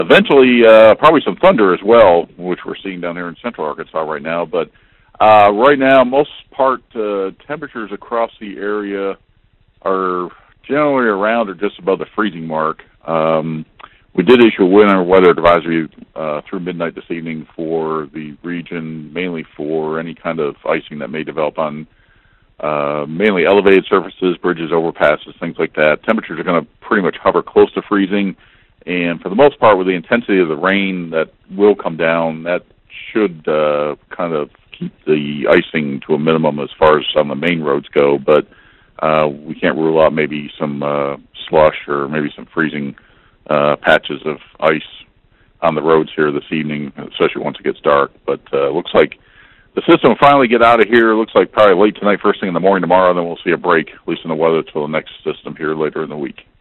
eventually probably some thunder as well, which we're seeing down here in central Arkansas right now. But right now, most part temperatures across the area are generally around or just above the freezing mark. We did issue a winter weather advisory through midnight this evening for the region, mainly for any kind of icing that may develop on mainly elevated surfaces, bridges, overpasses, things like that. Temperatures are going to pretty much hover close to freezing, and for the most part, with the intensity of the rain that will come down, that should kind of keep the icing to a minimum as far as some of the main roads go, but we can't rule out maybe some slush or maybe some freezing patches of ice on the roads here this evening, especially once it gets dark. But looks like the system will finally get out of here. Looks like probably late tonight, first thing in the morning tomorrow, then we'll see a break, at least in the weather, till the next system here later in the week.